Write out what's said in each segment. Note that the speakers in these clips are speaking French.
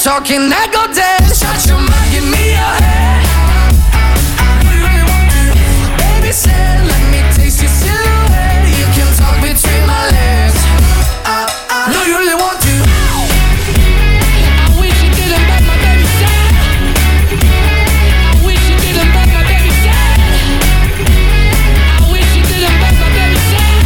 talking, I go dead. Shut your mouth, give me your head. Do you really want to? Baby said, let me taste your silhouette. You can talk between my legs. Do you really want to? I wish you didn't back my baby said. I wish you didn't back my baby said. I wish you didn't back my baby said.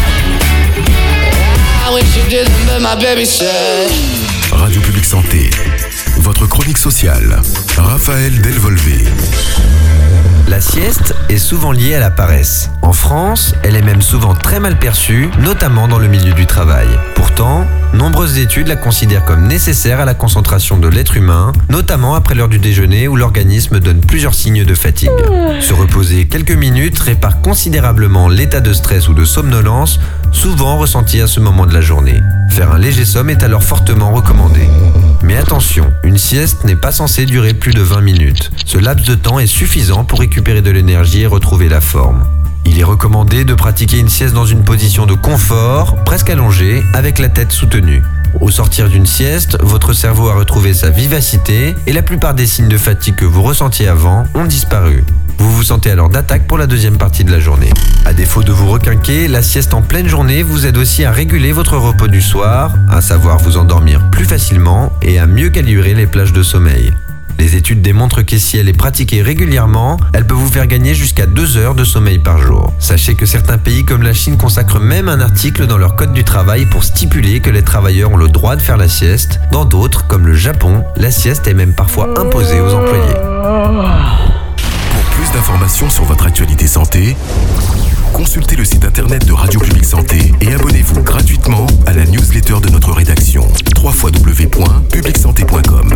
I wish you didn't back my baby said. Radio Publique Santé, votre chronique sociale, Raphaël Delvolvé. La sieste est souvent liée à la paresse. En France, elle est même souvent très mal perçue, notamment dans le milieu du travail. Pourtant, nombreuses études la considèrent comme nécessaire à la concentration de l'être humain, notamment après l'heure du déjeuner où l'organisme donne plusieurs signes de fatigue. Se reposer quelques minutes répare considérablement l'état de stress ou de somnolence, souvent ressenti à ce moment de la journée. Faire un léger somme est alors fortement recommandé. Mais attention, une sieste n'est pas censée durer plus de 20 minutes. Ce laps de temps est suffisant pour récupérer de l'énergie et retrouver la forme. Il est recommandé de pratiquer une sieste dans une position de confort, presque allongée, avec la tête soutenue. Au sortir d'une sieste, votre cerveau a retrouvé sa vivacité et la plupart des signes de fatigue que vous ressentiez avant ont disparu. Vous vous sentez alors d'attaque pour la deuxième partie de la journée. À défaut de vous requinquer, la sieste en pleine journée vous aide aussi à réguler votre repos du soir, à savoir vous endormir plus facilement et à mieux calibrer les plages de sommeil. Les études démontrent que si elle est pratiquée régulièrement, elle peut vous faire gagner jusqu'à 2 heures de sommeil par jour. Sachez que certains pays comme la Chine consacrent même un article dans leur code du travail pour stipuler que les travailleurs ont le droit de faire la sieste. Dans d'autres, comme le Japon, la sieste est même parfois imposée aux employés. Pour plus d'informations sur votre actualité santé, consultez le site internet de Radio Publique Santé et abonnez-vous gratuitement à la newsletter de notre rédaction www.publicsanté.com.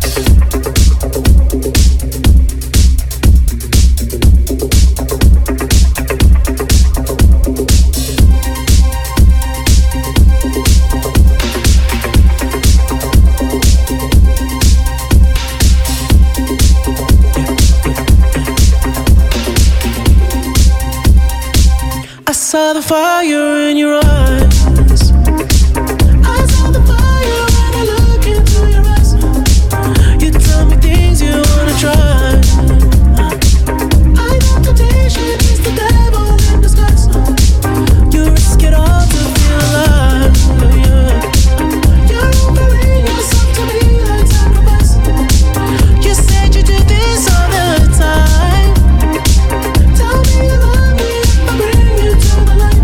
I saw the fire in your eyes. I saw the fire when I look into your eyes. You tell me things you wanna try. I know temptation is the devil in disguise. You risk it all to feel alive. You're offering yourself to me like sacrifice. You said you do this all the time. Tell me you love me if I bring you to the light.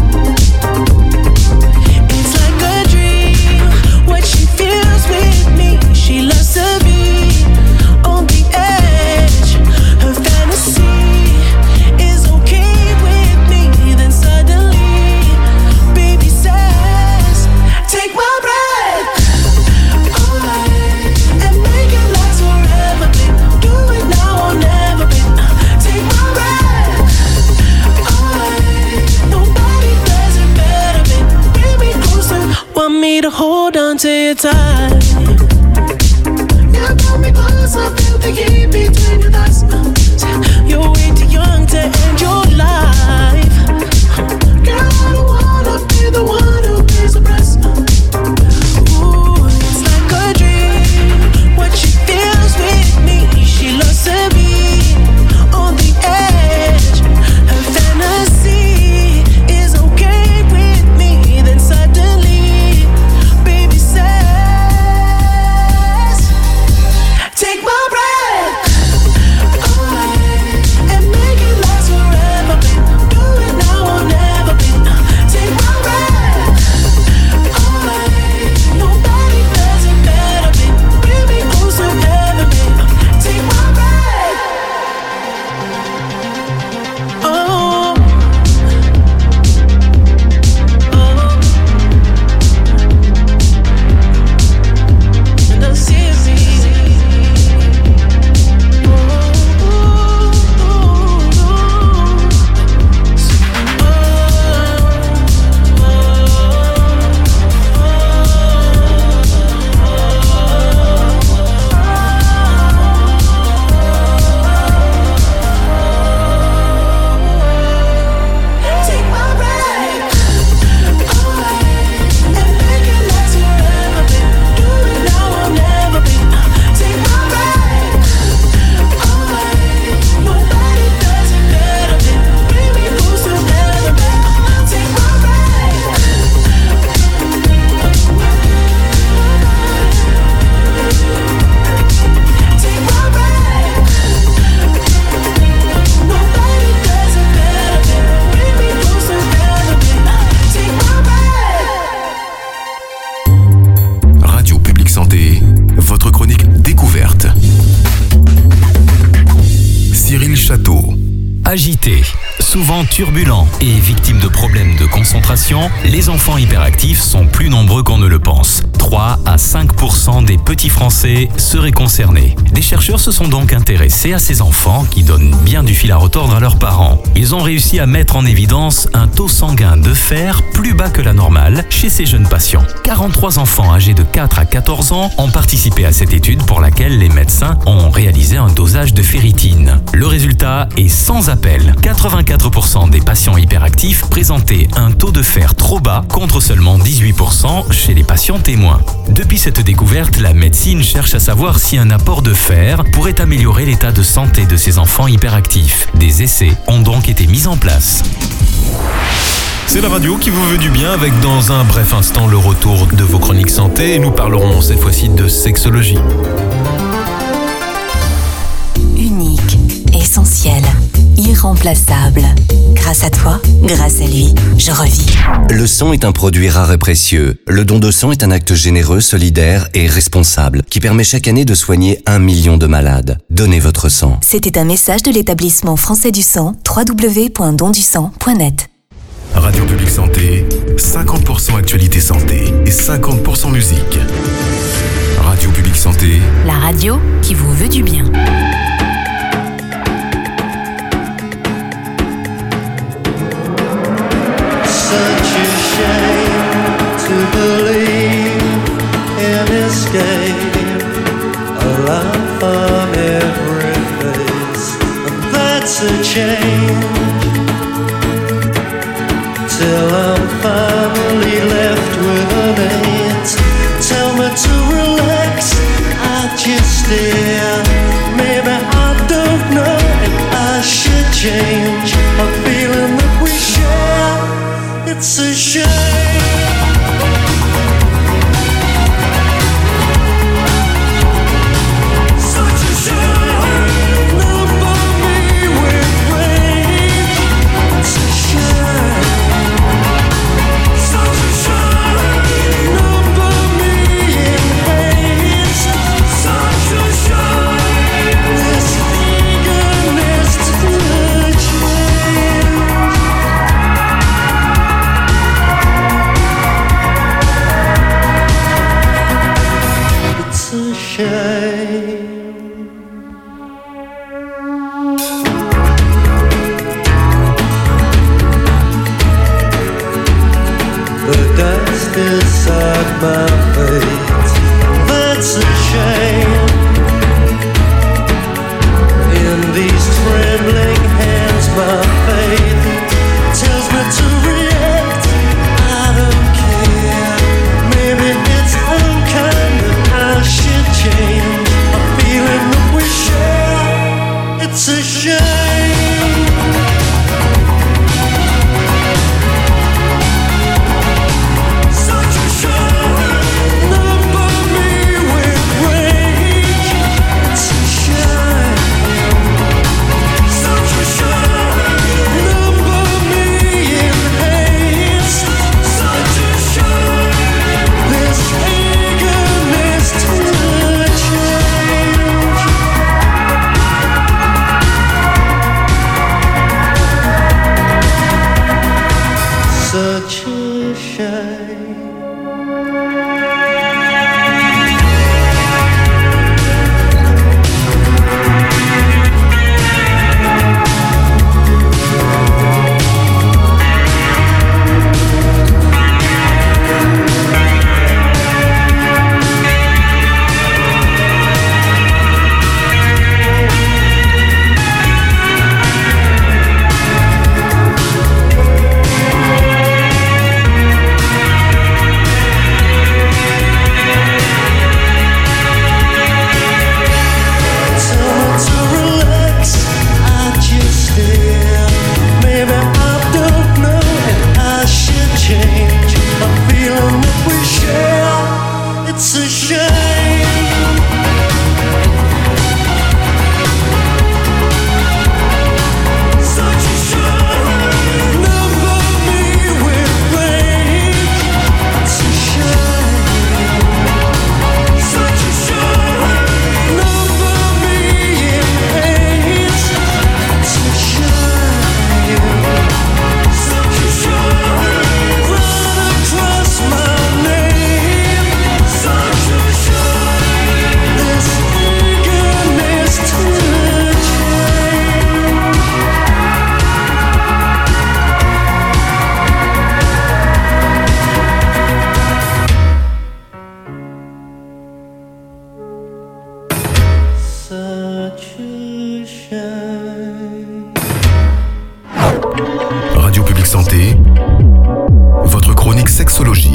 It's like a dream, what she feels with me. She loves to be on the edge. Her fantasy is okay with me. Then suddenly, baby says, take my breath away and make it last forever, babe. Do it now or never, babe. Take my breath away. Nobody does it better, babe. Bring me closer. Want me to hold on to you tight. You pull me closer, feel the heat between your thighs. You're way too young to end your life. Girl, I don't wanna be the one who pays the price. Ooh, it's like a dream, what she feels with me. She loves to be on the edge. Her fantasy is okay with me. Then suddenly, baby says, take my breath away and make it last forever, baby. temps turbulents et victimes de problèmes de concentration, les enfants hyperactifs sont plus nombreux qu'on ne le pense. 3 à 5% des petits Français seraient concernés. Des chercheurs se sont donc intéressés à ces enfants qui donnent bien du fil à retordre à leurs parents. Ils ont réussi à mettre en évidence un taux sanguin de fer plus bas que la normale chez ces jeunes patients. 43 enfants âgés de 4 à 14 ans ont participé à cette étude pour laquelle les médecins ont réalisé un dosage de ferritine. Le résultat est sans appel. 84% des patients hyperactifs présentaient un taux de fer trop bas contre seulement 18% chez les patients témoins. Depuis cette découverte, la médecine cherche à savoir si un apport de fer pourrait améliorer l'état de santé de ces enfants hyperactifs. Des essais ont donc été mis en place. C'est la radio qui vous veut du bien avec dans un bref instant le retour de vos chroniques santé et nous parlerons cette fois-ci de sexologie. Unique, essentiel, irremplaçable. Grâce à toi, grâce à lui, je revis. Le sang est un produit rare et précieux. Le don de sang est un acte généreux, solidaire et responsable qui permet chaque année de soigner 1 million de malades. Donnez votre sang. C'était un message de l'établissement français du sang, www.dondusang.net. Radio Publique Santé, 50% actualité santé et 50% musique. Radio Publique Santé, La radio qui vous veut du bien. Such a shame to believe in escape, a laugh on every face, and that's a change. Till I'm finally left with an eight. Tell me to relax, I just stare. Maybe I don't know if I should change. A feeling that we share, it's a shame. Such a shame. Number me with rage. It's a shame. Such a shame. Number me in haste. Such a shame. This eagerness to change. It's a shame. The dust inside my face, that's a shame. In these trembling hands, my faith tells me to react. I don't care. Maybe it's unkind that I should change. A feeling that we share, it's a shame. Such a shame. Number me with rage. It's a shame. Such a shame. Number me in haste. Such a shame. This eagerness to change. Such a shame. santé, votre chronique sexologie.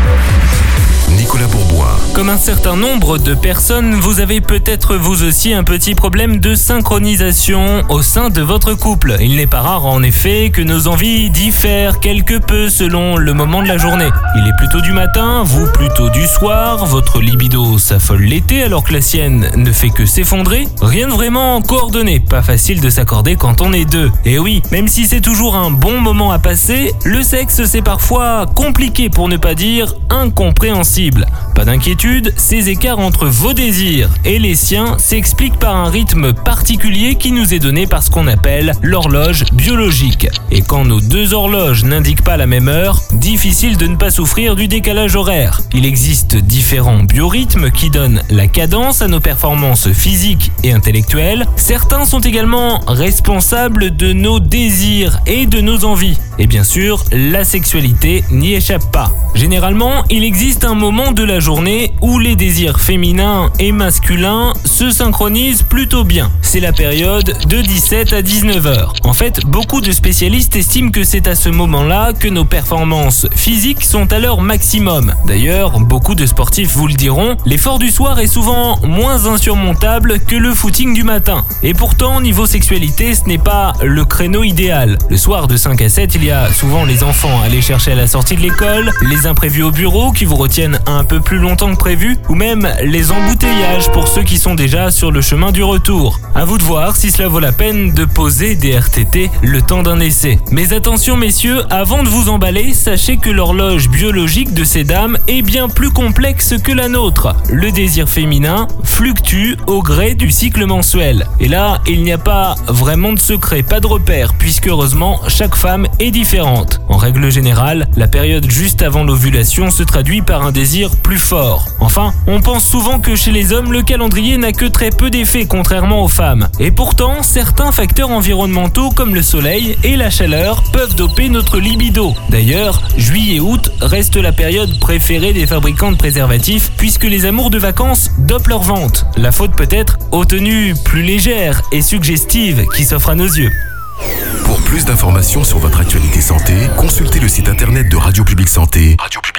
Nicolas Bourbois. Comme un certain nombre de personnes, vous avez peut-être vous aussi un petit problème de synchronisation au sein de votre couple. Il n'est pas rare en effet que nos envies diffèrent quelque peu selon le moment de la journée. Il est plutôt du matin, vous plutôt du soir, votre libido s'affole l'été alors que la sienne ne fait que s'effondrer. Rien de vraiment coordonné, pas facile de s'accorder quand on est deux. Et oui, même si c'est toujours un bon moment à passer, le sexe c'est parfois compliqué pour ne pas dire incompréhensible. Pas d'inquiétude, ces écarts entre vos désirs et les siens s'expliquent par un rythme particulier qui nous est donné par ce qu'on appelle l'horloge biologique. Et quand nos deux horloges n'indiquent pas la même heure, difficile de ne pas souffrir du décalage horaire. Il existe différents biorhythmes qui donnent la cadence à nos performances physiques et intellectuelles. Certains sont également responsables de nos désirs et de nos envies. Et bien sûr, la sexualité n'y échappe pas. Généralement, il existe un moment de la journée où les désirs féminins et masculins se synchronisent plutôt bien. C'est la période de 17 à 19 heures. En fait, beaucoup de spécialistes estiment que c'est à ce moment-là que nos performances physiques sont à leur maximum. D'ailleurs, beaucoup de sportifs vous le diront, l'effort du soir est souvent moins insurmontable que le footing du matin. Et pourtant, niveau sexualité, ce n'est pas le créneau idéal. Le soir de 5 à 7, il y a souvent les enfants à aller chercher à la sortie de l'école, les imprévus au bureau qui vous retiennent un peu plus longtemps que prévu, ou même les embouteillages pour ceux qui sont déjà sur le chemin du retour. À vous de voir si cela vaut la peine de poser des RTT le temps d'un essai. Mais attention messieurs, avant de vous emballer, sachez que l'horloge biologique de ces dames est bien plus complexe que la nôtre. Le désir féminin fluctue au gré du cycle mensuel. Et là, il n'y a pas vraiment de secret, pas de repère, puisque heureusement, chaque femme est différente. En règle générale, la période juste avant l'ovulation se traduit par un désir plus fort. Enfin, on pense souvent que chez les hommes, le calendrier n'a que très peu d'effet contrairement aux femmes. Et pourtant, certains facteurs environnementaux comme le soleil et la chaleur peuvent doper notre libido. D'ailleurs, juillet-août reste la période préférée des fabricants de préservatifs puisque les amours de vacances dopent leur vente. La faute peut-être aux tenues plus légères et suggestives qui s'offrent à nos yeux. Pour plus d'informations sur votre actualité santé, consultez le site internet de Radio Public Santé,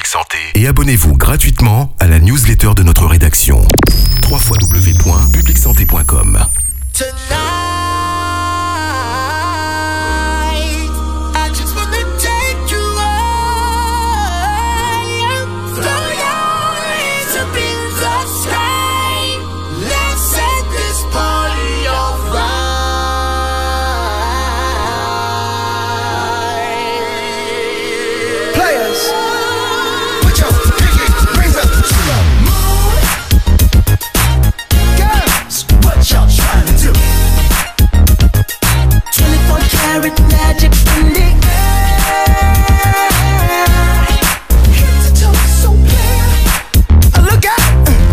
et abonnez-vous gratuitement à la newsletter de notre rédaction. www.publicsanté.com. Magic in the air, head to toe so clear. Look out!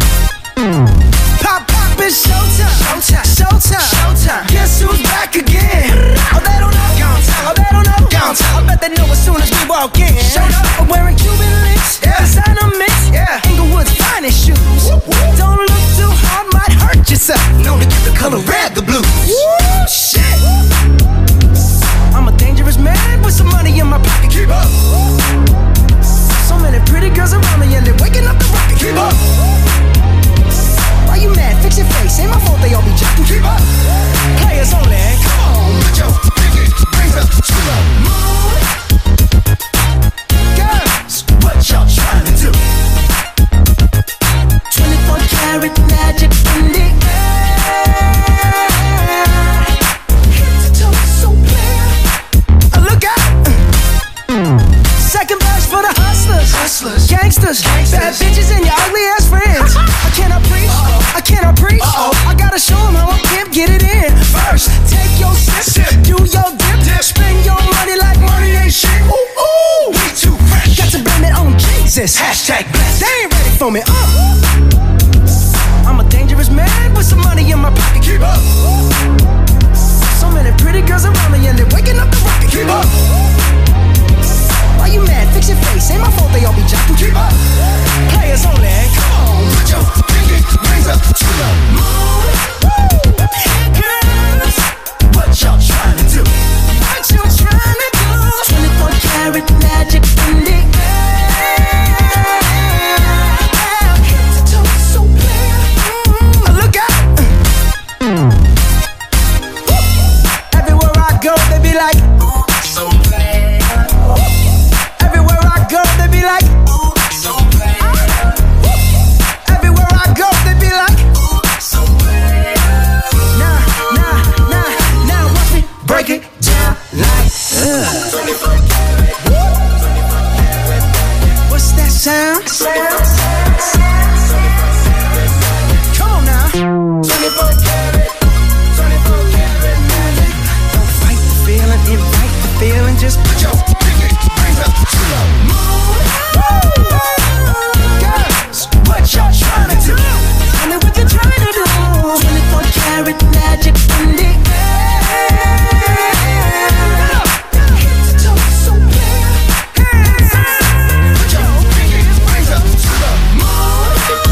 Pop, pop, it's showtime. Showtime. Guess who's back again? Oh, they don't know. Oh, they don't know. I bet they know as soon as we walk in. I'm wearing Cuban links, designer mix, Inglewood's finest shoes. Don't look too hard, might hurt yourself. Known to get the color red, the blues. Woo, shit. I'm a dangerous man with some money in my pocket. Keep up. So many pretty girls around me and they're waking up the rocket. Keep up. Why you mad? Fix your face. Ain't my fault they all be jacking. Keep up. Players only. Come on, put your pinky rings up to the moon. Girls, what y'all trying to do? 24 karat magic in the air. Head to toe so clear. Look out! Second verse for the hustlers, gangsters, bad bitches and your ugly ass friends. I cannot preach, I gotta show them how I pimp, get it in. First, take your sip, do your dip, spend your money like money ain't shit. Ooh, we too fresh. Got to blame it on Jesus. Hashtag blessed. They ain't ready for me. I'm a dangerous man with some money in my pocket. Keep up. So many pretty girls around me and they're waking up the rocket. Keep up. Why you mad? Fix your face. Ain't my fault they all be jacking. Keep up. Players only. Come on, put your pinky rings up to the moon. Girls, what y'all trying to do? What you trying to do? 24 karat What's that sound? Come on now. 24 karat, 24 karat magic. Don't fight the feeling, invite the feeling. Just put your pinky rings up to the moon. Girls, what y'all trying to do? Tell me what you're trying to do. 24 karat magic in the air. Head to toe, so clear. Hands up. Put your pinky rings up to the moon.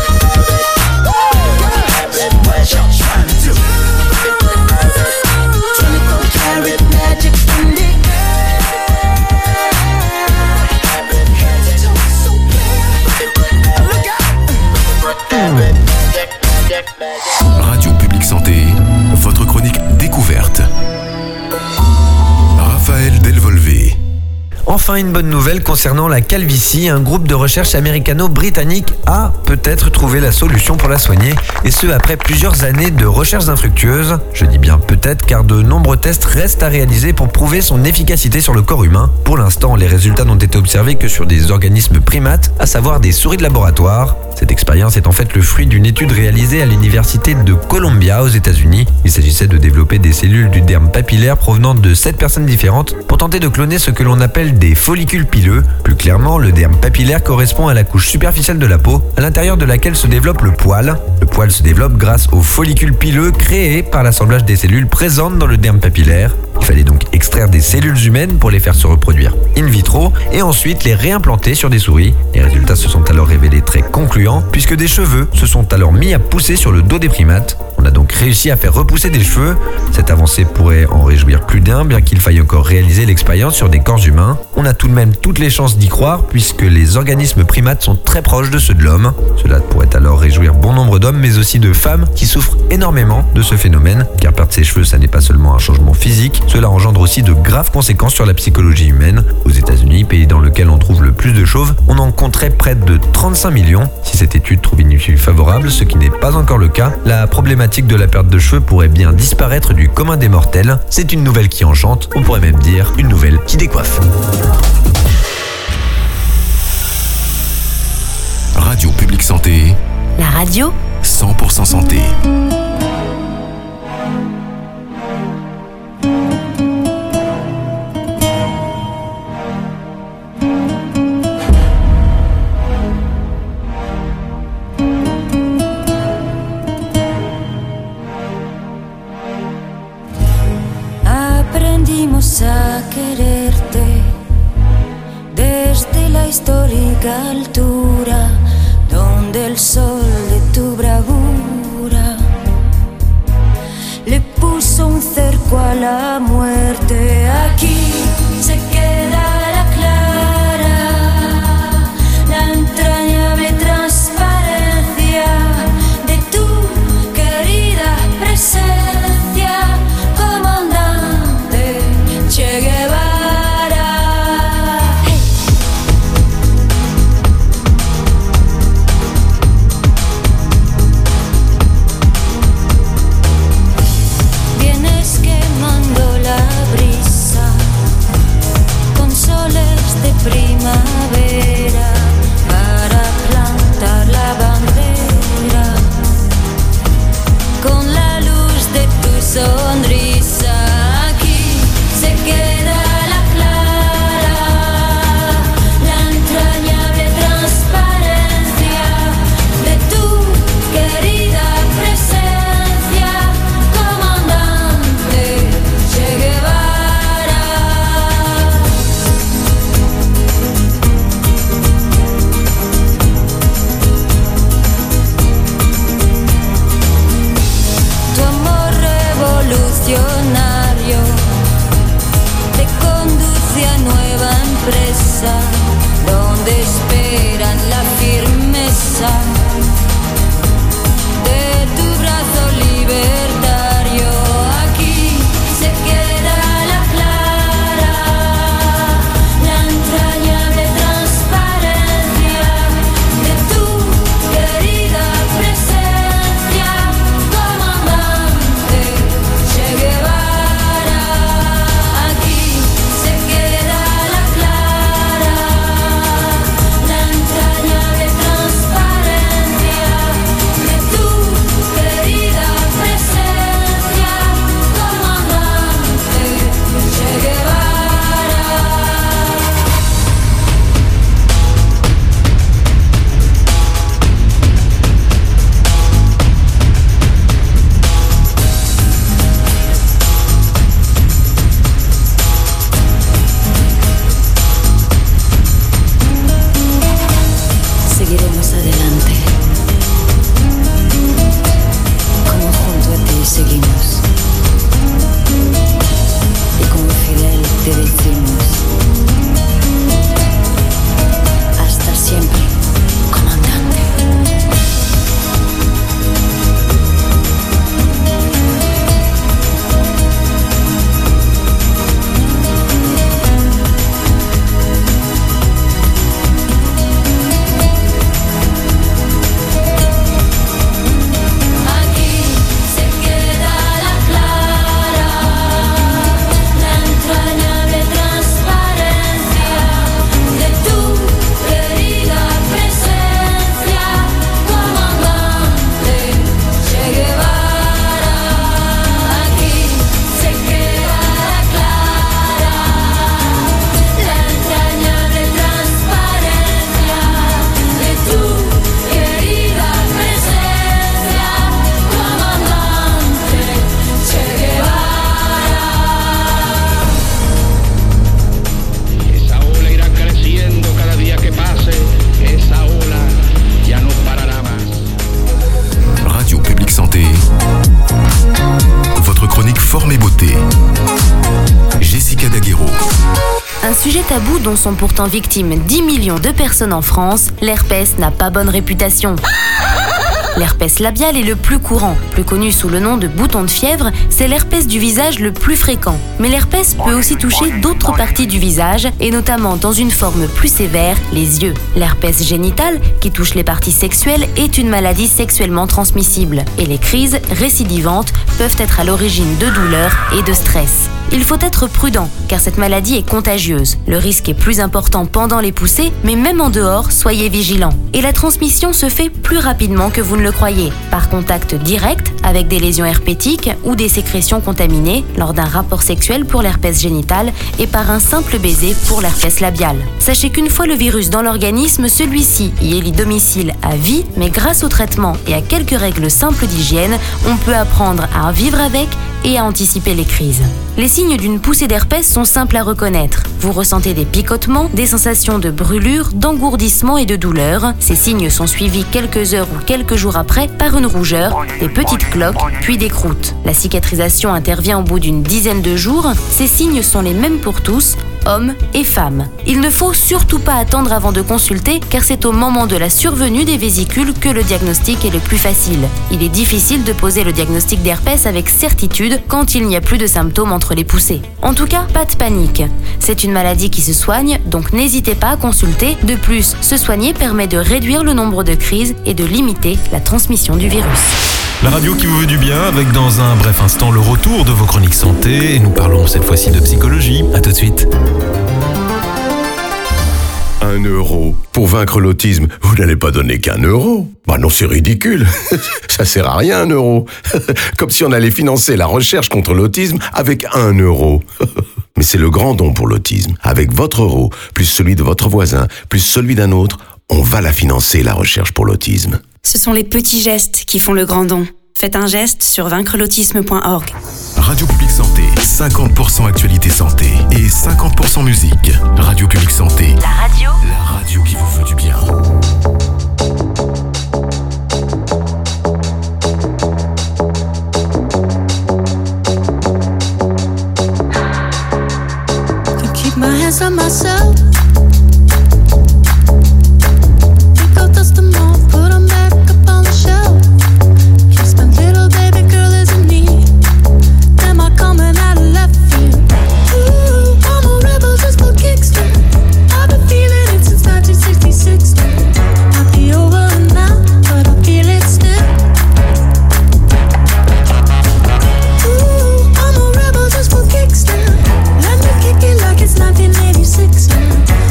Girls, what y'all trying to do? 24 karat magic in the air. Head to toe, so clear. Look out. Radio Public Santé, votre chronique découverte. Raphaël Delvolvé. Enfin, une bonne nouvelle concernant la calvitie. Un groupe de recherche américano-britannique a peut-être trouvé la solution pour la soigner, et ce après plusieurs années de recherches infructueuses. Je dis bien peut-être car de nombreux tests restent à réaliser pour prouver son efficacité sur le corps humain. Pour l'instant, les résultats n'ont été observés que sur des organismes primates, à savoir des souris de laboratoire. Cette expérience est en fait le fruit d'une étude réalisée à l'université de Columbia aux États-Unis. Il s'agissait de développer des cellules du derme papillaire provenant de 7 personnes différentes pour tenter de cloner ce que l'on appelle des follicules pileux. Plus clairement, le derme papillaire correspond à la couche superficielle de la peau, à l'intérieur de laquelle se développe le poil. Le poil se développe grâce aux follicules pileux créés par l'assemblage des cellules présentes dans le derme papillaire. Il fallait donc extraire des cellules humaines pour les faire se reproduire in vitro et ensuite les réimplanter sur des souris. Les résultats se sont alors révélés très concluants puisque des cheveux se sont alors mis à pousser sur le dos des primates. On a donc réussi à faire repousser des cheveux. Cette avancée pourrait en réjouir plus d'un, bien qu'il faille encore réaliser l'expérience sur des corps humains. On a tout de même toutes les chances d'y croire puisque les organismes primates sont très proches de ceux de l'homme. Cela pourrait alors réjouir bon nombre d'hommes mais aussi de femmes qui souffrent énormément de ce phénomène, car perdre ses cheveux, ça n'est pas seulement un changement physique, cela engendre aussi de graves conséquences sur la psychologie humaine. Aux États-Unis, pays dans lequel on trouve le plus de chauves, on en compterait près de 35 millions. Si cette étude trouve une issue favorable, ce qui n'est pas encore le cas, la problématique de la perte de cheveux pourrait bien disparaître du commun des mortels. C'est une nouvelle qui enchante, on pourrait même dire une nouvelle qui décoiffe. Radio Public Santé, La radio 100% santé. Aprendimos a quererte desde la histórica altura donde el sol de tu bravura le puso un cerco a la muerte. Aquí se queda la clara, la entrañable transparencia de tu querida presencia, comandante Che Guevara. Vienes quemando la brisa con soles de primavera para plantar la bandera con la luz de tu sonrisa. Aquí se queda la clara, la entrañable transparencia de tu querida presencia, comandante Che Guevara. Tu amor revolucionario te conduce a nueva empresa donde esperan la firmeza de tu brazo libertario. Aquí se queda la clara, la entrañable transparencia de tu querida presencia, comandante Che Guevara. Aquí se queda sujet tabou dont sont pourtant victimes 10 millions de personnes en France, l'herpès n'a pas bonne réputation. L'herpès labial est le plus courant. Plus connu sous le nom de bouton de fièvre, c'est l'herpès du visage le plus fréquent. Mais l'herpès peut aussi toucher d'autres parties du visage, et notamment dans une forme plus sévère, les yeux. L'herpès génital, qui touche les parties sexuelles, est une maladie sexuellement transmissible. Et les crises récidivantes peuvent être à l'origine de douleurs et de stress. Il faut être prudent, car cette maladie est contagieuse. Le risque est plus important pendant les poussées, mais même en dehors, soyez vigilants. Et la transmission se fait plus rapidement que vous ne le croyez, par contact direct avec des lésions herpétiques ou des sécrétions contaminées lors d'un rapport sexuel pour l'herpès génital et par un simple baiser pour l'herpès labial. Sachez qu'une fois le virus dans l'organisme, celui-ci y élit domicile à vie, mais grâce au traitement et à quelques règles simples d'hygiène, on peut apprendre à vivre avec et à anticiper les crises. Les signes d'une poussée d'herpès sont simples à reconnaître. Vous ressentez des picotements, des sensations de brûlure, d'engourdissement et de douleur. Ces signes sont suivis quelques heures ou quelques jours après par une rougeur, des petites cloques, puis des croûtes. La cicatrisation intervient au bout d'une dizaine de jours. Ces signes sont les mêmes pour tous, hommes et femmes. Il ne faut surtout pas attendre avant de consulter, car c'est au moment de la survenue des vésicules que le diagnostic est le plus facile. Il est difficile de poser le diagnostic d'herpès avec certitude quand il n'y a plus de symptômes entre les poussées. En tout cas, pas de panique. C'est une maladie qui se soigne, donc n'hésitez pas à consulter. De plus, se soigner permet de réduire le nombre de crises et de limiter la transmission du virus. La radio qui vous veut du bien, avec dans un bref instant le retour de vos chroniques santé. Et nous parlons cette fois-ci de psychologie. À tout de suite. 1 euro. Pour vaincre l'autisme, vous n'allez pas donner qu'1 euro. Bah non, c'est ridicule. Ça sert à rien, 1 euro. Comme si on allait financer la recherche contre l'autisme avec 1 euro. Mais c'est le grand don pour l'autisme. Avec votre euro, plus celui de votre voisin, plus celui d'un autre, on va la financer, la recherche pour l'autisme. Ce sont les petits gestes qui font le grand don. Faites un geste sur vaincrelautisme.org. Radio Publique Santé, 50% actualité santé et 50% musique. Radio Publique Santé. La radio qui vous veut du bien. To keep my hands on myself. Pick up, dust them off, put them back up on the shelf. Kiss my little baby girl is in need. Am I coming out of left field? Ooh, I'm a rebel just for kicks. I've been feeling it since 1966. Might be over now, but I feel it still. Ooh, I'm a rebel just for kicks. Let me kick it like it's 1986.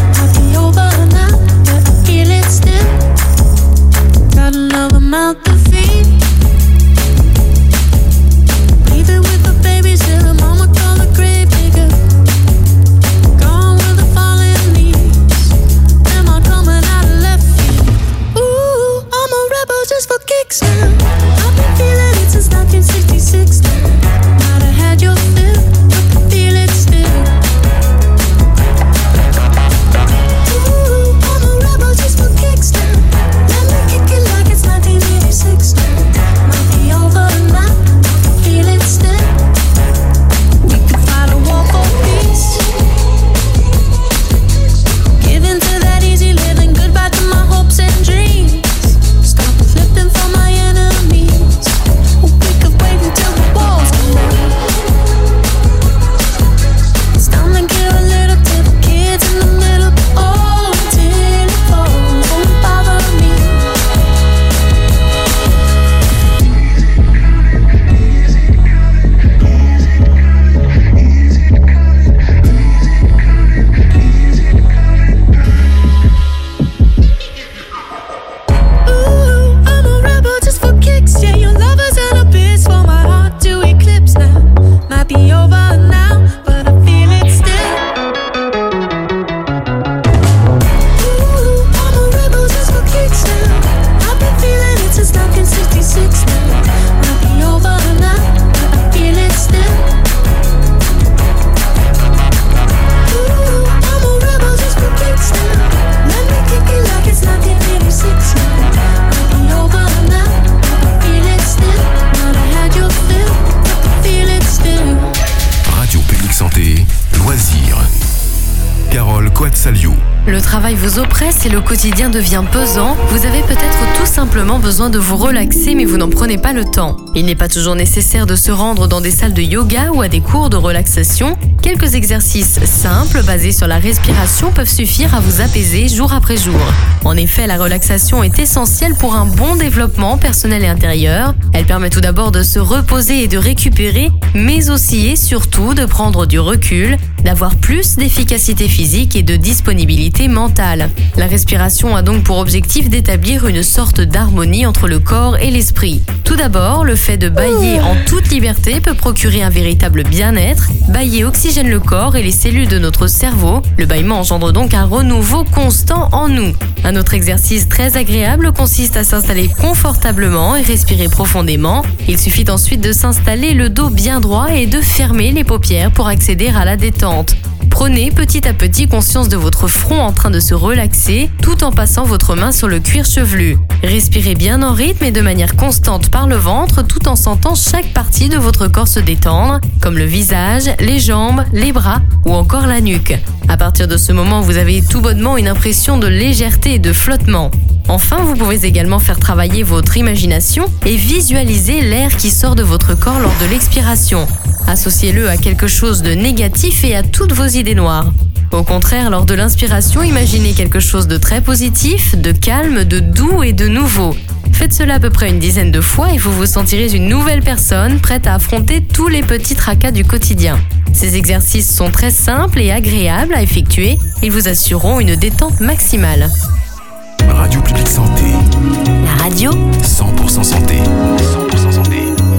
Carole Coat-Saliou. Le travail vous oppresse et le quotidien devient pesant. Vous avez peut-être tout simplement besoin de vous relaxer, mais vous n'en prenez pas le temps. Il n'est pas toujours nécessaire de se rendre dans des salles de yoga ou à des cours de relaxation. Quelques exercices simples basés sur la respiration peuvent suffire à vous apaiser jour après jour. En effet, la relaxation est essentielle pour un bon développement personnel et intérieur. Elle permet tout d'abord de se reposer et de récupérer, mais aussi et surtout de prendre du recul, d'avoir plus d'efficacité physique et de disponibilité mentale. La respiration a donc pour objectif d'établir une sorte d'harmonie entre le corps et l'esprit. Tout d'abord, le fait de bâiller en toute liberté peut procurer un véritable bien-être. Bâiller oxygène le corps et les cellules de notre cerveau. Le bâillement engendre donc un renouveau constant en nous. Un autre exercice très agréable consiste à s'installer confortablement et respirer profondément. Il suffit ensuite de s'installer le dos bien droit et de fermer les paupières pour accéder à la détente. Prenez petit à petit conscience de votre front en train de se relaxer tout en passant votre main sur le cuir chevelu. Respirez bien en rythme et de manière constante par le ventre tout en sentant chaque partie de votre corps se détendre, comme le visage, les jambes, les bras ou encore la nuque. À partir de ce moment, vous avez tout bonnement une impression de légèreté et de flottement. Enfin, vous pouvez également faire travailler votre imagination et visualiser l'air qui sort de votre corps lors de l'expiration. Associez-le à quelque chose de négatif et à toutes vos idées noires. Au contraire, lors de l'inspiration, imaginez quelque chose de très positif, de calme, de doux et de nouveau. Faites cela à peu près une dizaine de fois et vous vous sentirez une nouvelle personne prête à affronter tous les petits tracas du quotidien. Ces exercices sont très simples et agréables à effectuer. Ils vous assureront une détente maximale. Radio Publique Santé. La radio 100% santé. 100% santé.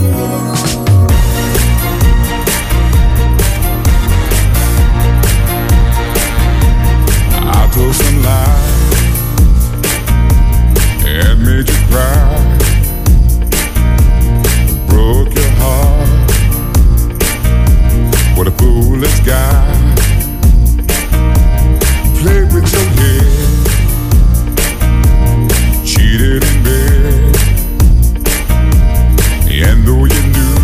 I told some lies and made you cry, broke your heart. What a foolish guy. Played with your head, cheated in bed, and though you knew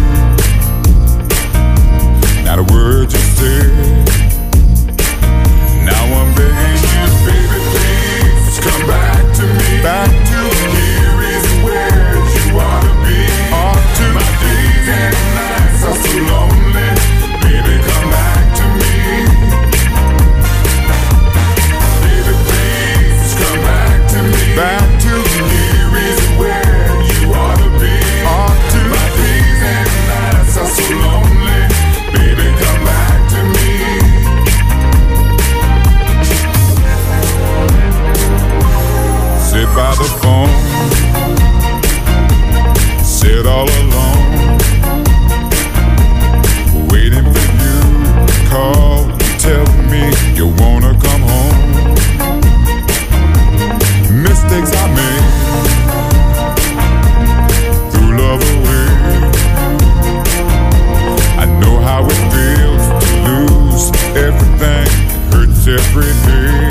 not a word you said, now I'm begging you, baby, please come back to me. Back to here is where you ought to be. Ought to my days and nights are so lonely. Baby, come back to me. Baby, please come back to me. Back to here is where you ought to be. Ought to my days and nights are so lonely. Baby, come back to me. Sit by the phone, sit all alone, waiting for you to call, tell me you wanna come home. Mistakes I made, threw love away. I know how it feels to lose everything, it hurts every day.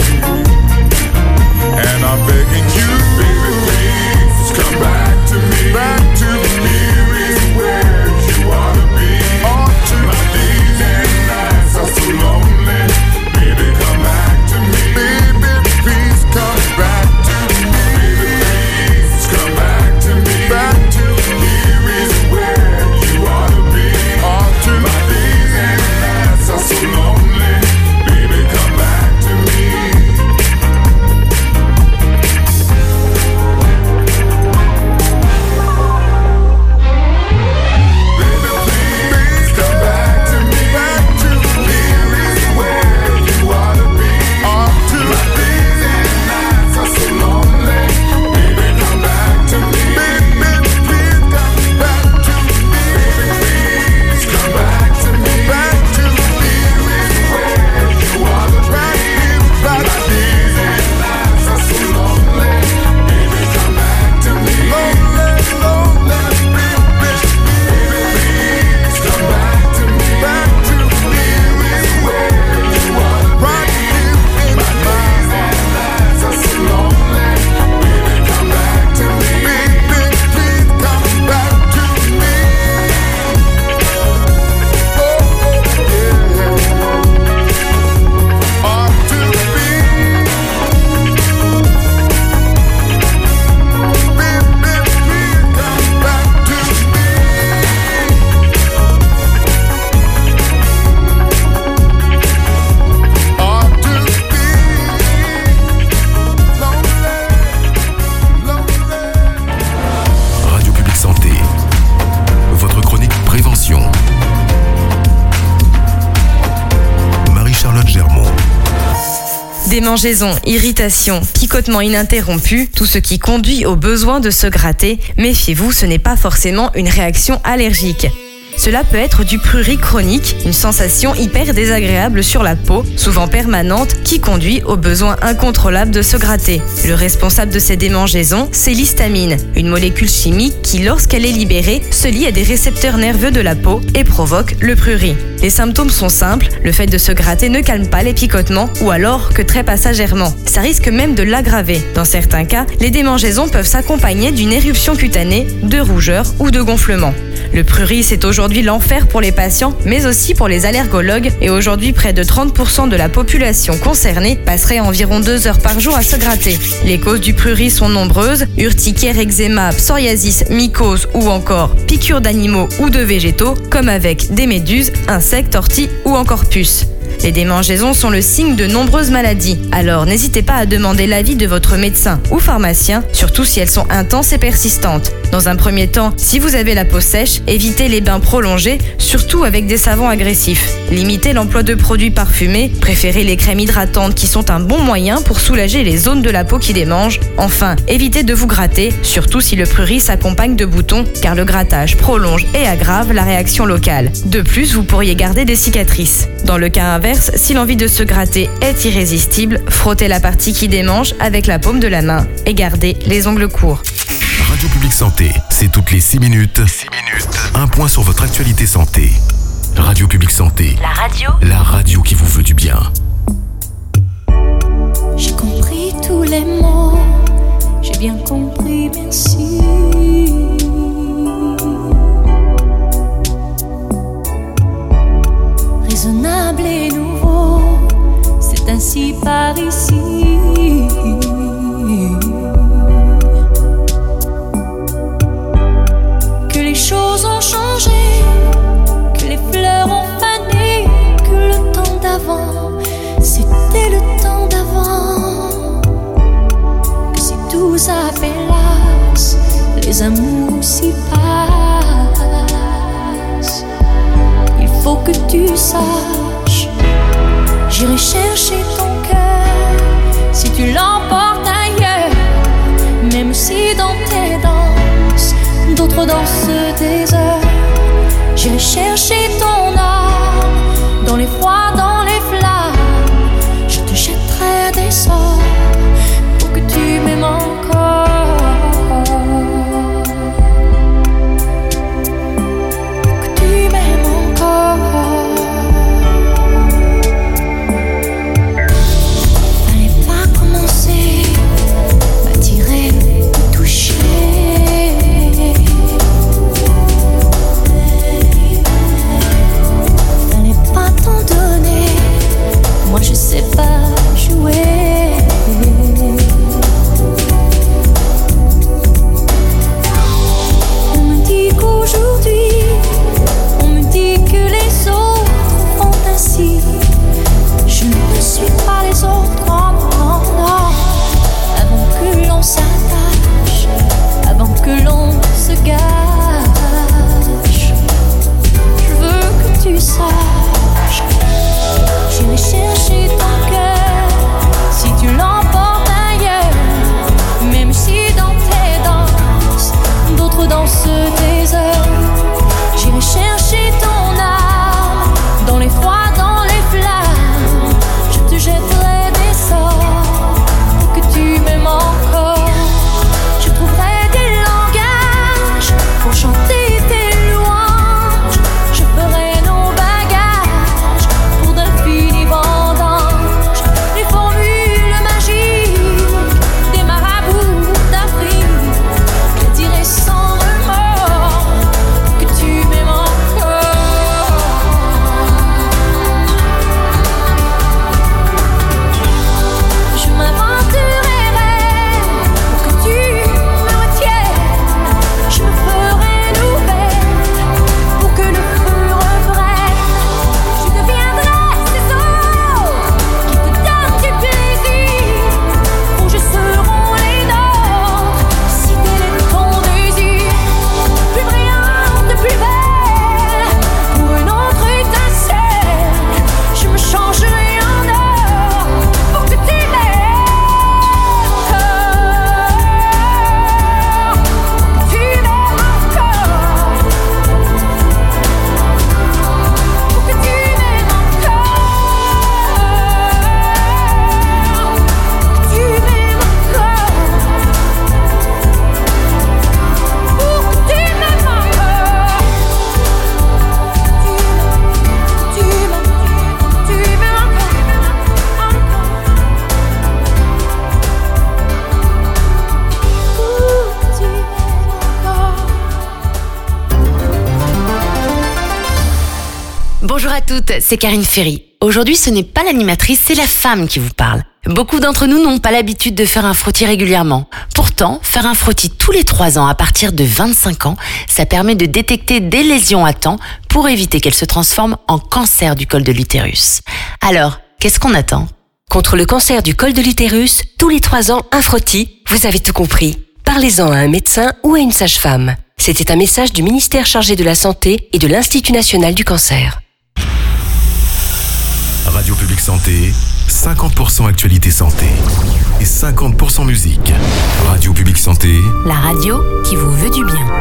And I'm begging you, baby, please come back to me. Back to here is where you ought to be. Ought to my days and nights are so lonely. Baby, come back to me. Baby, please come back to me. Baby, please come back to me. Back to here is where you ought to be. Ought to my days and nights are so lonely. Baby, come back to me. Démangeaisons, irritations, picotements ininterrompus, tout ce qui conduit au besoin de se gratter, méfiez-vous, ce n'est pas forcément une réaction allergique. Cela peut être du prurit chronique, une sensation hyper désagréable sur la peau, souvent permanente, qui conduit au besoin incontrôlable de se gratter. Le responsable de ces démangeaisons, c'est l'histamine, une molécule chimique qui, lorsqu'elle est libérée, se lie à des récepteurs nerveux de la peau et provoque le prurit. Les symptômes sont simples, le fait de se gratter ne calme pas les picotements ou alors que très passagèrement. Ça risque même de l'aggraver. Dans certains cas, les démangeaisons peuvent s'accompagner d'une éruption cutanée, de rougeur ou de gonflement. Le prurit, c'est aujourd'hui l'enfer pour les patients, mais aussi pour les allergologues, et aujourd'hui près de 30% de la population concernée passerait environ 2 heures par jour à se gratter. Les causes du prurit sont nombreuses, urticaire, eczéma, psoriasis, mycose ou encore piqûres d'animaux ou de végétaux, comme avec des méduses, insectes, orties ou encore puces. Les démangeaisons sont le signe de nombreuses maladies, alors n'hésitez pas à demander l'avis de votre médecin ou pharmacien, surtout si elles sont intenses et persistantes. Dans un premier temps, si vous avez la peau sèche, évitez les bains prolongés, surtout avec des savons agressifs. Limitez l'emploi de produits parfumés, préférez les crèmes hydratantes qui sont un bon moyen pour soulager les zones de la peau qui démangent. Enfin, évitez de vous gratter, surtout si le prurit s'accompagne de boutons, car le grattage prolonge et aggrave la réaction locale. De plus, vous pourriez garder des cicatrices. Dans le cas inverse, si l'envie de se gratter est irrésistible, frottez la partie qui démange avec la paume de la main et gardez les ongles courts. Radio Publique Santé, c'est toutes les 6 minutes. Un point sur votre actualité santé. Radio Publique Santé. La radio qui vous veut du bien. J'ai compris tous les mots, j'ai bien compris, merci. Raisonnable et nouveau, c'est ainsi par ici. Que les choses ont changé, que les fleurs ont fané, que le temps d'avant, c'était le temps d'avant. Que si tout s'appelasse, les amours s'y passent. Il faut que tu saches, j'irai chercher ton cœur si tu l'emportes ailleurs. Même si dans tes danses, d'autres dansent des heures. J'irai chercher ton âme dans les froids, dans les flammes. Je te jetterai des sorts pour que tu m'aimes encore. Pour que tu m'aimes encore. Fallait pas commencer, m'attirer, me toucher. à toutes, c'est Karine Ferry. Aujourd'hui, ce n'est pas l'animatrice, c'est la femme qui vous parle. Beaucoup d'entre nous n'ont pas l'habitude de faire un frottis régulièrement. Pourtant, faire un frottis tous les 3 ans à partir de 25 ans, ça permet de détecter des lésions à temps pour éviter qu'elles se transforment en cancer du col de l'utérus. Alors, qu'est-ce qu'on attend ? Contre le cancer du col de l'utérus, tous les 3 ans, un frottis, vous avez tout compris. Parlez-en à un médecin ou à une sage-femme. C'était un message du ministère chargé de la Santé et de l'Institut national du cancer. Radio Publique Santé, 50% actualité santé et 50% musique. Radio Publique Santé, la radio qui vous veut du bien.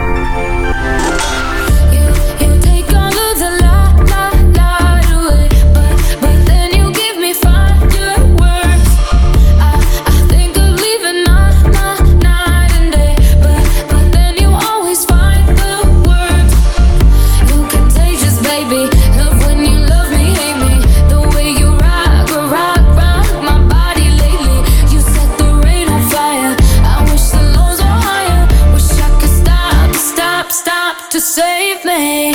To save me.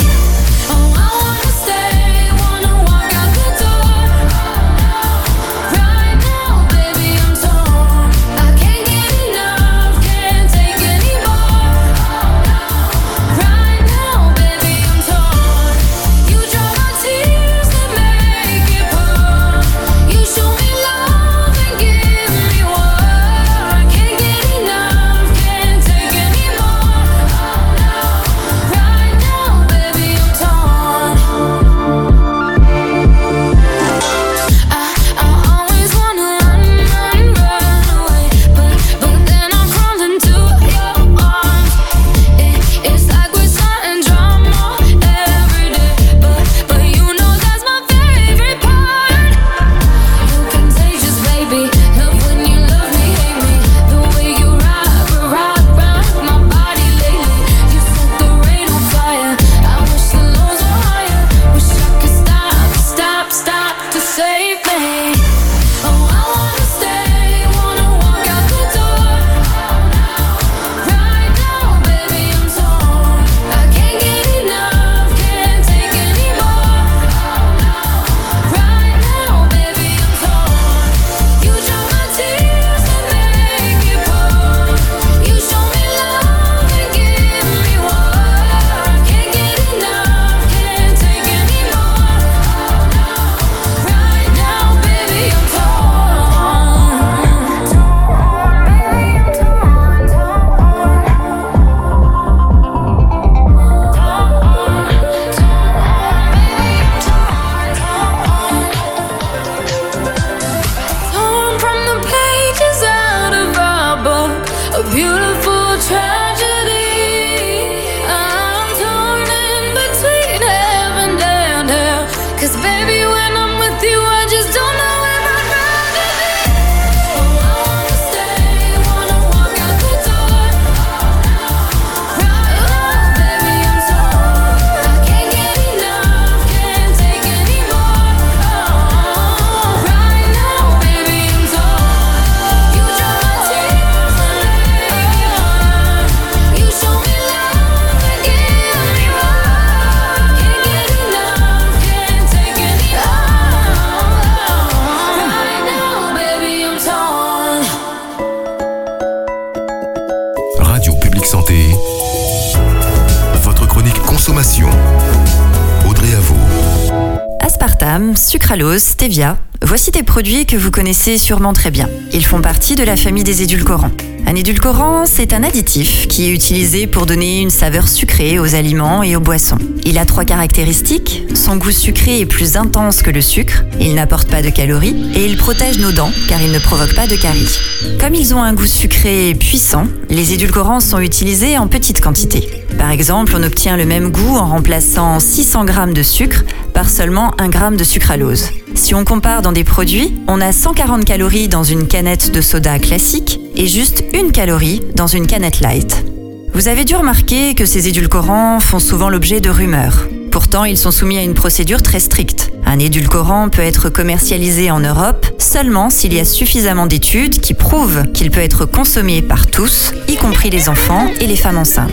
Aspartame, sucralose, stevia, voici des produits que vous connaissez sûrement très bien. Ils font partie de la famille des édulcorants. Un édulcorant, c'est un additif qui est utilisé pour donner une saveur sucrée aux aliments et aux boissons. Il a 3 caractéristiques. Son goût sucré est plus intense que le sucre, il n'apporte pas de calories et il protège nos dents car il ne provoque pas de caries. Comme ils ont un goût sucré puissant, les édulcorants sont utilisés en petite quantité. Par exemple, on obtient le même goût en remplaçant 600 g de sucre par seulement 1 g de sucralose. Si on compare dans des produits, on a 140 calories dans une canette de soda classique et juste 1 calorie dans une canette light. Vous avez dû remarquer que ces édulcorants font souvent l'objet de rumeurs. Pourtant, ils sont soumis à une procédure très stricte. Un édulcorant peut être commercialisé en Europe seulement s'il y a suffisamment d'études qui prouvent qu'il peut être consommé par tous, y compris les enfants et les femmes enceintes.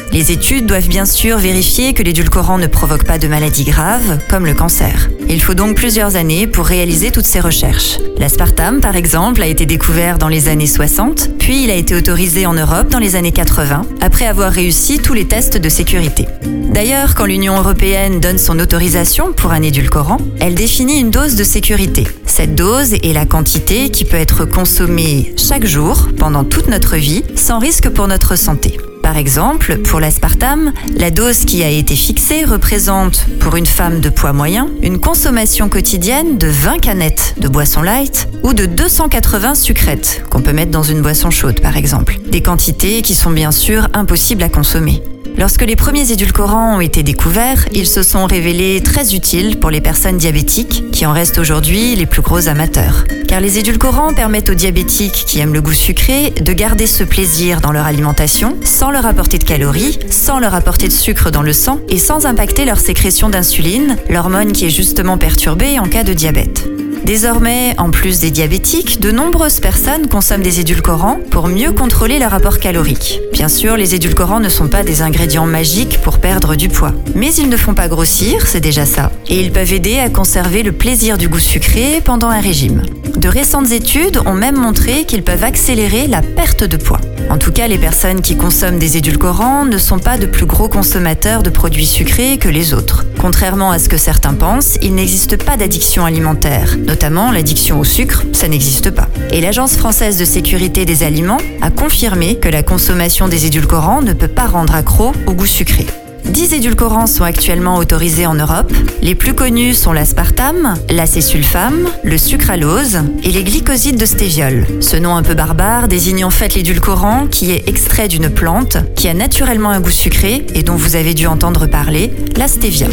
Les études doivent bien sûr vérifier que l'édulcorant ne provoque pas de maladies graves, comme le cancer. Il faut donc plusieurs années pour réaliser toutes ces recherches. L'aspartame, par exemple, a été découvert dans les années 60, puis il a été autorisé en Europe dans les années 80, après avoir réussi tous les tests de sécurité. D'ailleurs, quand l'Union européenne donne son autorisation pour un édulcorant, elle définit une dose de sécurité. Cette dose est la quantité qui peut être consommée chaque jour, pendant toute notre vie, sans risque pour notre santé. Par exemple, pour l'aspartame, la dose qui a été fixée représente, pour une femme de poids moyen, une consommation quotidienne de 20 canettes de boisson light ou de 280 sucrètes, qu'on peut mettre dans une boisson chaude par exemple. Des quantités qui sont bien sûr impossibles à consommer. Lorsque les premiers édulcorants ont été découverts, ils se sont révélés très utiles pour les personnes diabétiques, qui en restent aujourd'hui les plus gros amateurs. Car les édulcorants permettent aux diabétiques qui aiment le goût sucré de garder ce plaisir dans leur alimentation, sans leur apporter de calories, sans leur apporter de sucre dans le sang et sans impacter leur sécrétion d'insuline, l'hormone qui est justement perturbée en cas de diabète. Désormais, en plus des diabétiques, de nombreuses personnes consomment des édulcorants pour mieux contrôler leur apport calorique. Bien sûr, les édulcorants ne sont pas des ingrédients magiques pour perdre du poids. Mais ils ne font pas grossir, c'est déjà ça. Et ils peuvent aider à conserver le plaisir du goût sucré pendant un régime. De récentes études ont même montré qu'ils peuvent accélérer la perte de poids. En tout cas, les personnes qui consomment des édulcorants ne sont pas de plus gros consommateurs de produits sucrés que les autres. Contrairement à ce que certains pensent, il n'existe pas d'addiction alimentaire. Notamment, l'addiction au sucre, ça n'existe pas. Et l'Agence française de sécurité des aliments a confirmé que la consommation des édulcorants ne peut pas rendre accro au goût sucré. 10 édulcorants sont actuellement autorisés en Europe. Les plus connus sont l'aspartame, l'acésulfame, le sucralose et les glycosides de stéviol. Ce nom un peu barbare désigne en fait l'édulcorant qui est extrait d'une plante qui a naturellement un goût sucré et dont vous avez dû entendre parler, la stevia.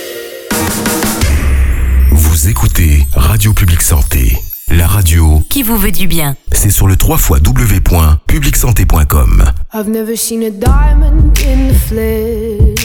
Vous écoutez Radio Public Santé, la radio qui vous veut du bien. C'est sur le www.publicsanté.com. I've never seen a diamond in the flesh.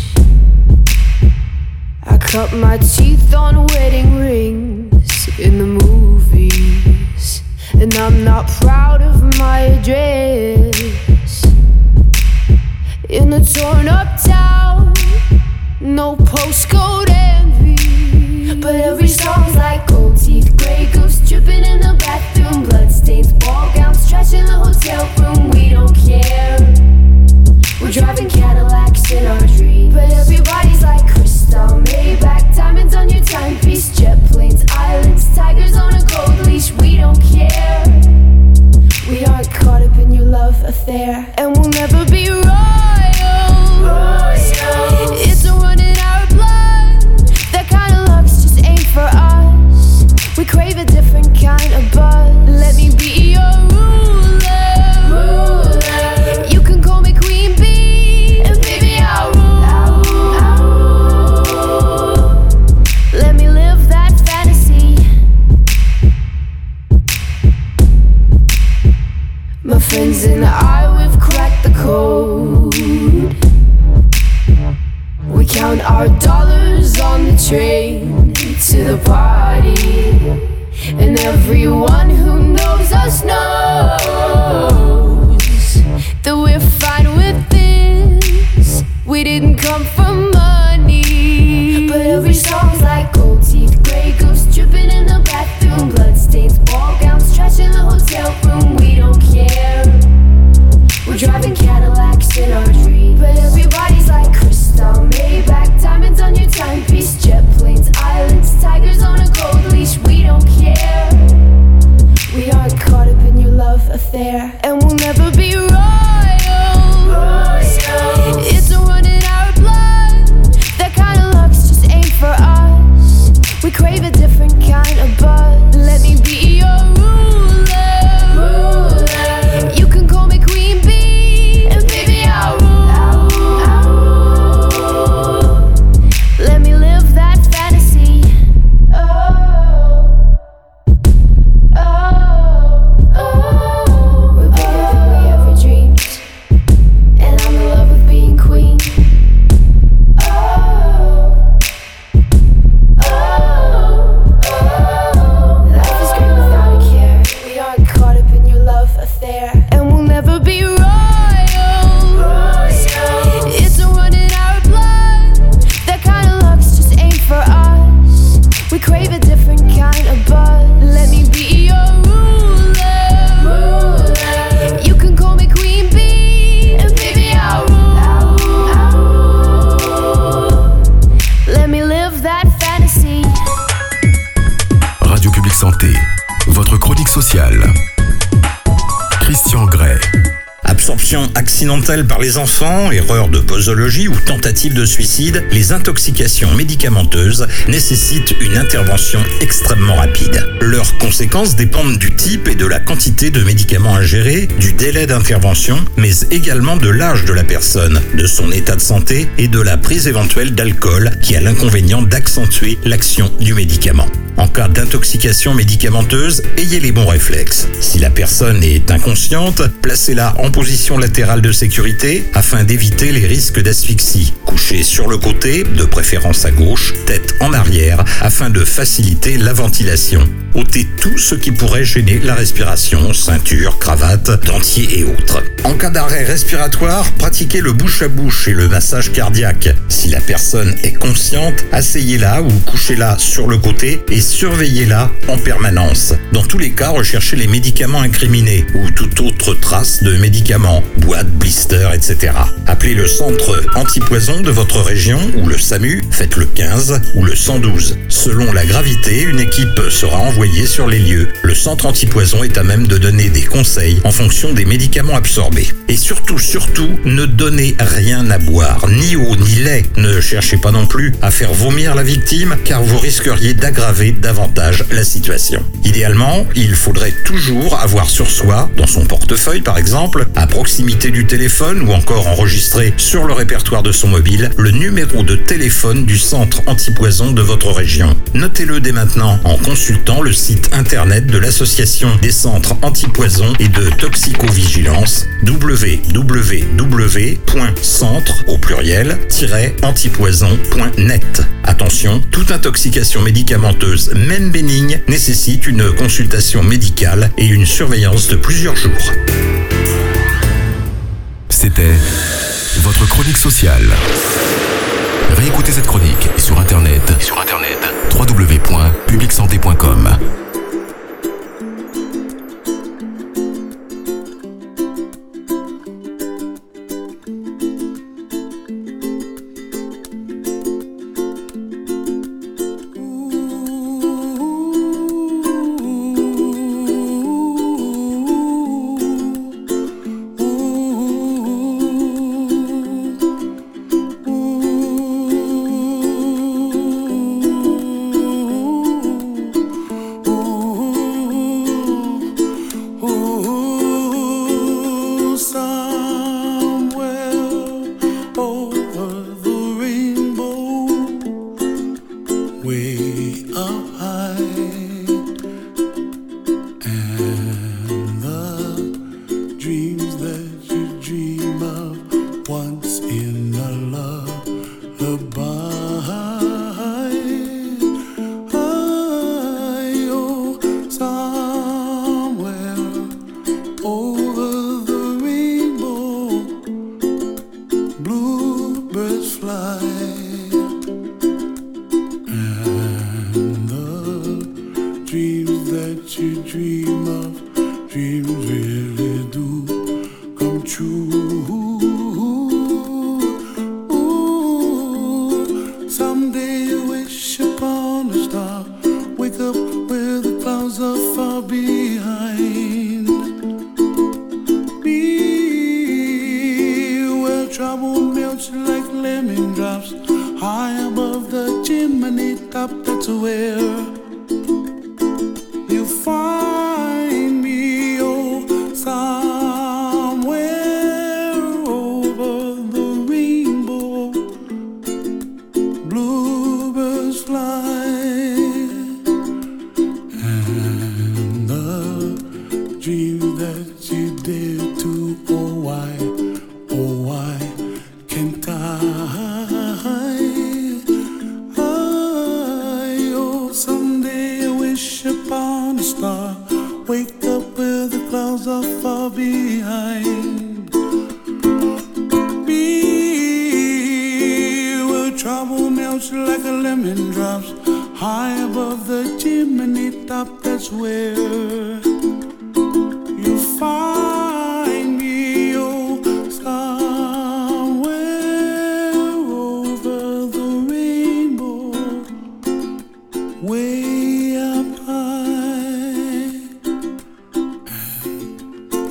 I cut my teeth on wedding rings in the movies, and I'm not proud of my address. In a torn up town, no postcode envy, but every song's like gold teeth, grey goose dripping in the bathroom, bloodstains, ball gowns, trash in the hotel room. We don't care. We're driving Cadillacs in our dreams, but everybody's like crystal, Maybach, diamonds on your timepiece, jet planes, islands, tigers on a gold leash. We don't care. We aren't caught up in your love affair, and we'll never be royal. It's a run in our blood. That kind of luck's just ain't for us. We crave a different kind of buzz. Let me be your ruler. You can call me Queen Bee, and baby I'll rule. Let me live that fantasy. My friends and I, we've cracked the code. We count our dollars on the train to the party, and everyone who knows us knows that we're fine with this. We didn't come for money, but every song's like gold teeth, grey goose dripping in the bathroom, bloodstains, ball gowns, trash in the hotel room. We don't care. We're driving Cadillacs in our dreams, but everybody's like crystal, Maybach, diamonds on your timepiece, jet planes, islands, tigers on a gold leash. We don't care. We aren't caught up in your love affair, and we'll never be royal. It's a run in our blood. That kind of luck's just ain't for us. We crave a different kind of buzz. Let me be your ruler. You can call me Queen Bee, and baby I'll rule. Let me live that fantasy. We're social. Christian Grey. Absorption accidentelle par les enfants, erreur de posologie ou tentative de suicide, les intoxications médicamenteuses nécessitent une intervention extrêmement rapide. Leurs conséquences dépendent du type et de la quantité de médicaments ingérés, du délai d'intervention, mais également de l'âge de la personne, de son état de santé et de la prise éventuelle d'alcool qui a l'inconvénient d'accentuer l'action du médicament. En cas d'intoxication médicamenteuse, ayez les bons réflexes. Si la personne est inconsciente, placez-la en position latérale de sécurité afin d'éviter les risques d'asphyxie. Couchez sur le côté, de préférence à gauche, tête en arrière, afin de faciliter la ventilation. Ôtez tout ce qui pourrait gêner la respiration, ceinture, cravate, dentier et autres. En cas d'arrêt respiratoire, pratiquez le bouche à bouche et le massage cardiaque. Si la personne est consciente, asseyez-la ou couchez-la sur le côté et surveillez-la en permanence. Dans tous les cas, recherchez les médicaments incriminés ou toute autre trace de médicaments, boîtes, blisters, etc. Appelez le centre antipoison de votre région ou le SAMU, faites le 15 ou le 112. Selon la gravité, une équipe sera envoyée sur les lieux. Le centre antipoison est à même de donner des conseils en fonction des médicaments absorbés. Et surtout, ne donnez rien à boire, ni eau, ni lait. Ne cherchez pas non plus à faire vomir la victime, car vous risqueriez d'aggraver davantage la situation. Idéalement, il faudrait toujours avoir sur soi, dans son portefeuille par exemple, à proximité du téléphone ou encore enregistré sur le répertoire de son mobile, le numéro de téléphone du centre antipoison de votre région. Notez-le dès maintenant en consultant le site internet de l'association des centres antipoison et de toxicovigilance www.centre au pluriel-antipoison.net. Attention, toute intoxication médicamenteuse, même bénigne, nécessite une consultation médicale et une surveillance de plusieurs jours. C'était votre chronique sociale. Réécoutez cette chronique sur internet www.publicsanté.com.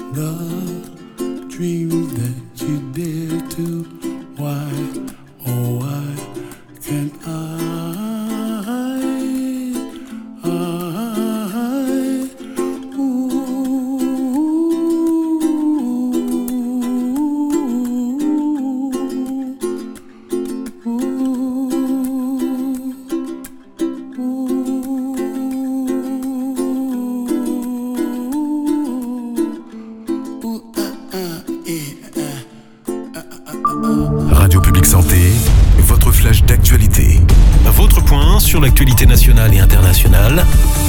the dreams that you dare to. Why, oh why can't Radio Publique Santé, votre flash d'actualité. Votre point sur l'actualité nationale et internationale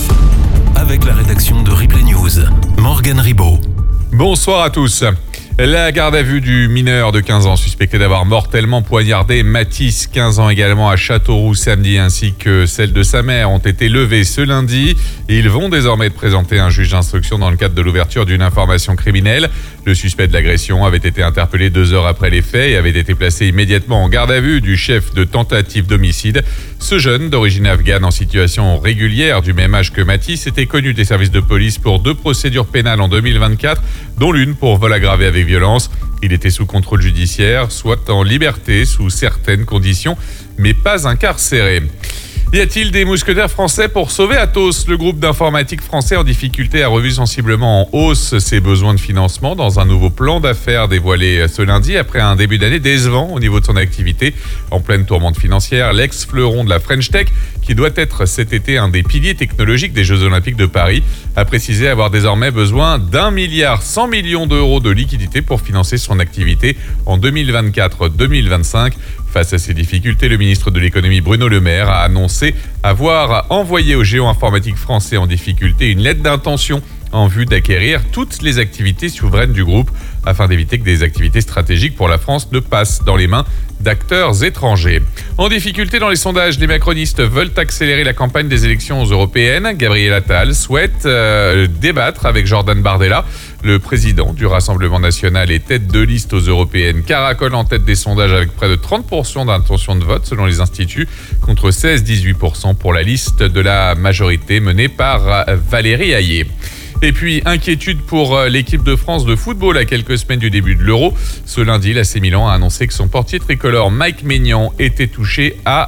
avec la rédaction de Replay News. Morgane Ribaud. Bonsoir à tous. La garde à vue du mineur de 15 ans suspecté d'avoir mortellement poignardé Mathis, 15 ans également à Châteauroux samedi, ainsi que celle de sa mère ont été levées ce lundi. Ils vont désormais être présentés à un juge d'instruction dans le cadre de l'ouverture d'une information criminelle. Le suspect de l'agression avait été interpellé 2 heures après les faits et avait été placé immédiatement en garde à vue du chef de tentative d'homicide. Ce jeune, d'origine afghane en situation régulière du même âge que Mathis, était connu des services de police pour 2 procédures pénales en 2024, dont l'une pour vol aggravé avec violence. Il était sous contrôle judiciaire, soit en liberté sous certaines conditions, mais pas incarcéré. Y a-t-il des mousquetaires français pour sauver Atos ? Le groupe d'informatique français en difficulté a revu sensiblement en hausse ses besoins de financement dans un nouveau plan d'affaires dévoilé ce lundi après un début d'année décevant au niveau de son activité. En pleine tourmente financière, l'ex-fleuron de la French Tech, qui doit être cet été un des piliers technologiques des Jeux Olympiques de Paris, a précisé avoir désormais besoin d'1,1 milliard d'euros de liquidités pour financer son activité en 2024-2025. Face à ces difficultés, le ministre de l'économie Bruno Le Maire a annoncé avoir envoyé au géant informatique français en difficulté une lettre d'intention en vue d'acquérir toutes les activités souveraines du groupe afin d'éviter que des activités stratégiques pour la France ne passent dans les mains d'acteurs étrangers. En difficulté dans les sondages, les macronistes veulent accélérer la campagne des élections européennes. Gabriel Attal souhaite débattre avec Jordan Bardella. Le président du Rassemblement national et tête de liste aux européennes caracole en tête des sondages avec près de 30% d'intention de vote selon les instituts, contre 16-18% pour la liste de la majorité menée par Valérie Hayé. Et puis, inquiétude pour l'équipe de France de football à quelques semaines du début de l'Euro. Ce lundi, l'AC Milan a annoncé que son portier tricolore Mike Maignan était touché à